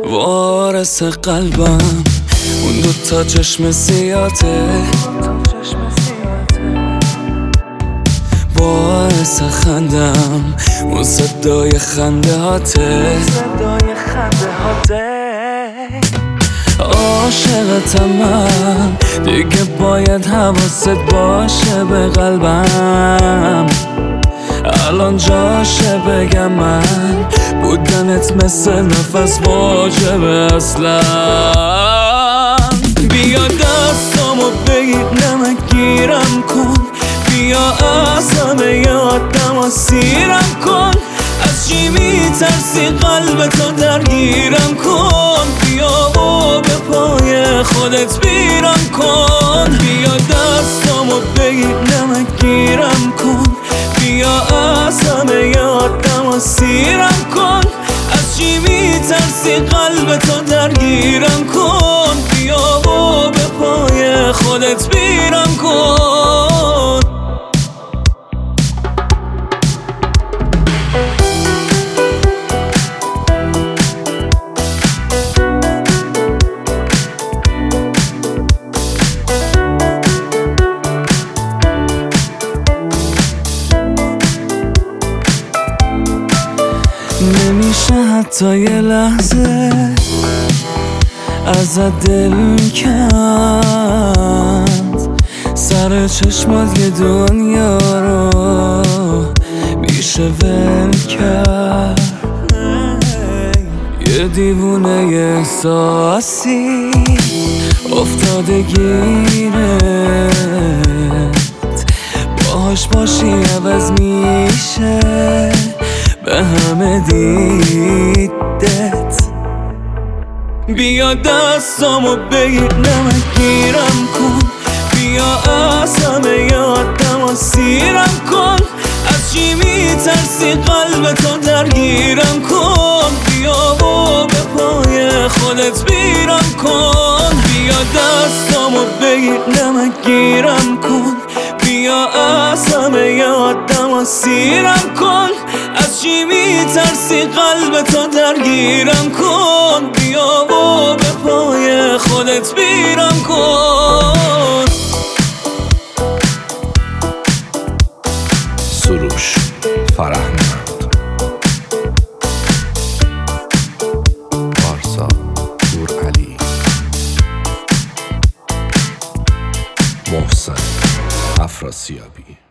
وارث قلبم اون دوتا چشم سیاته، باعث خندم اون صدای خنده هاته، عاشقتم من دیگه باید حواست باشه به قلبم. الان جاشه بگم من بودنت مثل نفس واجبه اصلا. بیا دستامو بگیر نمک گیرم کن، بیا از همه یادم سیرم کن. از چی میترسی قلبتو درگیرم کن، بیا و به پای خودت بیرم کن. بیا دستامو بگیر نمک گیرم کن، بیا از همه یادم سیرم کن. از چی میترسی قلبتو درگیرم کن، بیا و به پای خودت بیرم کن. نمیشه حتی یه لحظه ازت دل کند، سر چشمات یه دنیا رو میشه ول کرد. یه دیوونه احساسی افتاده گیرت، باهاش باشی عوض میشه به همه دیدت. بیا دستامو بگیر نمک گیرم کن، بیا از همه یادم سیرم کن. از چی میترسی قلبتو درگیرم کن، بیا و به پای خودت بیرم کن. بیا دستامو بگیر نمک گیرم کن، بیا از همه یادم سیرم کن. از چی میترسی قلبتو درگیرم کن، بیا و به پای خودت بیرم کن. سروش فرهمند، پارسا نورعلی، محسن افراسیابی.